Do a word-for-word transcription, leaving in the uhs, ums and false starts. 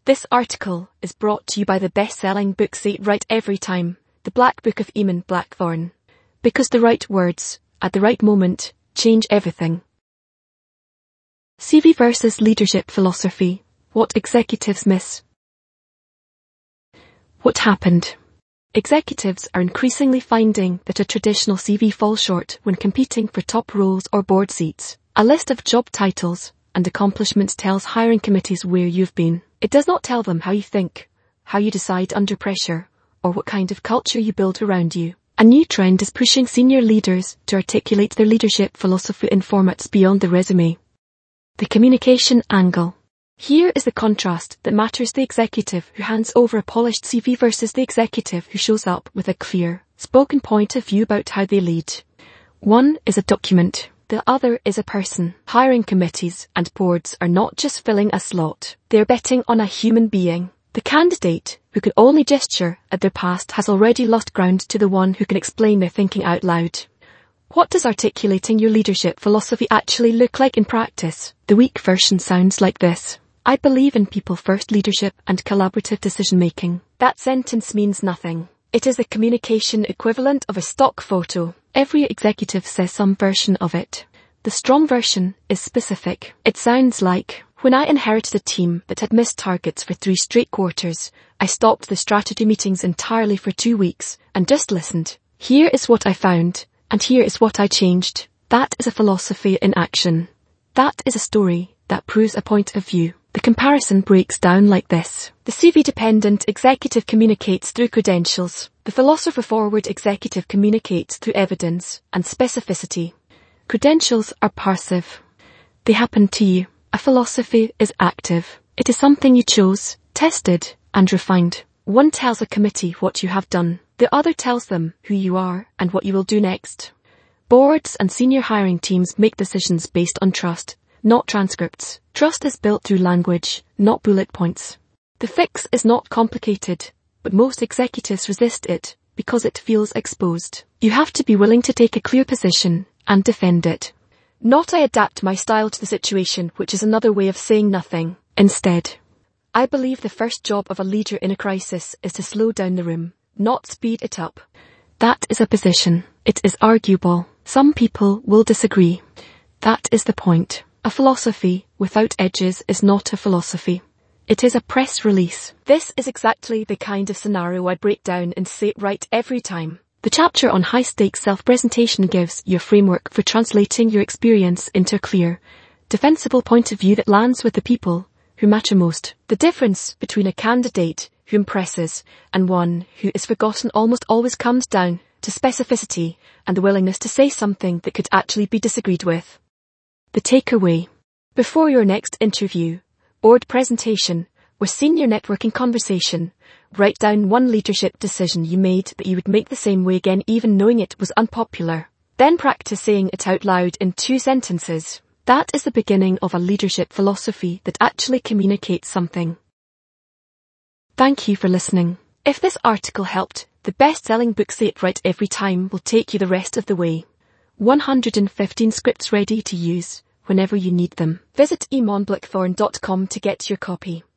This article is brought to you by the best-selling book Say It Right Every Time, The Black Book of Eamon Blackthorne. Because the right words, at the right moment, change everything. C V versus leadership philosophy. What executives miss. What happened? Executives are increasingly finding that a traditional C V falls short when competing for top roles or board seats. A list of job titles and accomplishments tells hiring committees where you've been. It does not tell them how you think, how you decide under pressure, or what kind of culture you build around you. A new trend is pushing senior leaders to articulate their leadership philosophy in formats beyond the resume. The communication angle. Here is the contrast that matters: the executive who hands over a polished C V versus the executive who shows up with a clear, spoken point of view about how they lead. One is a document. The other is a person. Hiring committees and boards are not just filling a slot. They're betting on a human being. The candidate who can only gesture at their past has already lost ground to the one who can explain their thinking out loud. What does articulating your leadership philosophy actually look like in practice? The weak version sounds like this. I believe in people-first leadership and collaborative decision-making. That sentence means nothing. It is the communication equivalent of a stock photo. Every executive says some version of it. The strong version is specific. It sounds like, when I inherited a team that had missed targets for three straight quarters, I stopped the strategy meetings entirely for two weeks and just listened. Here is what I found, and here is what I changed. That is a philosophy in action. That is a story that proves a point of view. The comparison breaks down like this. The C V-dependent executive communicates through credentials. The philosopher-forward executive communicates through evidence and specificity. Credentials are passive. They happen to you. A philosophy is active. It is something you chose, tested, and refined. One tells a committee what you have done. The other tells them who you are and what you will do next. Boards and senior hiring teams make decisions based on trust, not transcripts. Trust is built through language, not bullet points. The fix is not complicated, but most executives resist it because it feels exposed. You have to be willing to take a clear position and defend it. Not I adapt my style to the situation, which is another way of saying nothing. Instead, I believe the first job of a leader in a crisis is to slow down the room, not speed it up. That is a position. It is arguable. Some people will disagree. That is the point. A philosophy without edges is not a philosophy. It is a press release. This is exactly the kind of scenario I break down and Say It Right Every Time. The chapter on high-stakes self-presentation gives you a framework for translating your experience into a clear, defensible point of view that lands with the people who matter most. The difference between a candidate who impresses and one who is forgotten almost always comes down to specificity and the willingness to say something that could actually be disagreed with. The takeaway. Before your next interview, board presentation, or senior networking conversation, write down one leadership decision you made that you would make the same way again even knowing it was unpopular. Then practice saying it out loud in two sentences. That is the beginning of a leadership philosophy that actually communicates something. Thank you for listening. If this article helped, the best-selling book Say It Right Every Time will take you the rest of the way. one hundred fifteen scripts ready to use whenever you need them. Visit eamon blackthorne dot com to get your copy.